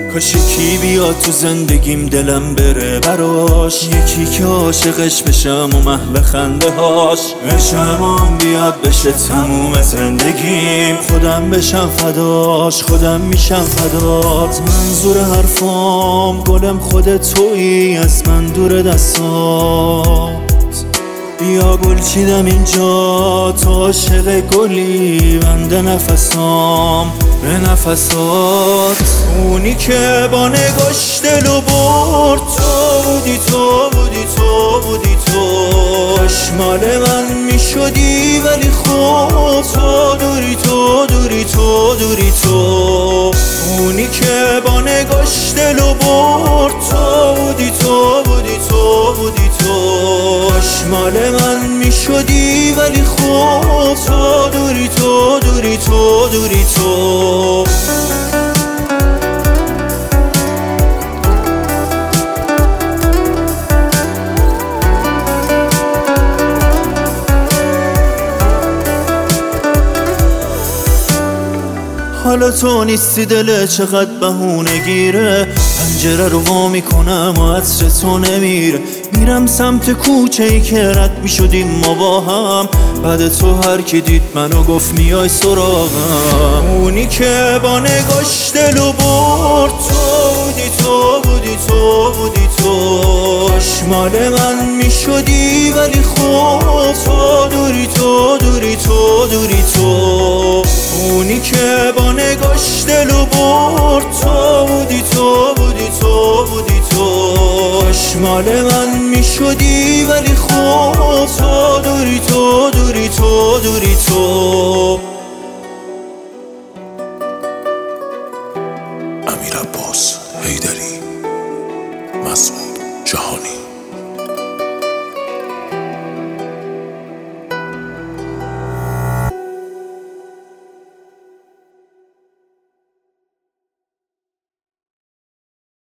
کاش یکی بیاد تو زندگیم دلم بره براش، یکی که عاشقش بشم و محو خنده هاش. عشقم بیاد بشه تموم زندگیم، خودم بشم فداش، خودم میشم فدات. منظور حرفام گلم خودت تویی، از من دور دستات. بیا گل چیدم اینجا، تو عاشق گلی بنده نفسام به نفسات. اونی که با نگاش دلو برد، تو بودی تو بودی تو بودی تو. مال من میشدی ولی خوب تو دوری تو دوری تو دوری تو. اونی که با نگاش دلو برد، تو بودی تو بودی تو بودی تو. مال من میشدی ولی خوب تو دوری تو دوری تو دوری تو. حالا تو نیستی دل چقدر بهونه گیره، پنجره رو وا میکنم و عطر تو نمیره. میرم سمت کوچه ای که رد میشدیم ما با هم، بعد تو هر کی دید منو گفت میای سراغم. اونی که با نگاش دلو برد، تو بودی تو بودی تو بودی تو. مال من میشدی ولی خوب تو دوری تو دوری تو دوری تو. اونی که با نگاش دلو برد، تو بودی تو بودی تو بودی تو. مال من میشدی ولی خوب تو دوری تو دوری تو دوری تو. امیر عباس حیدری، مسعود جهانی.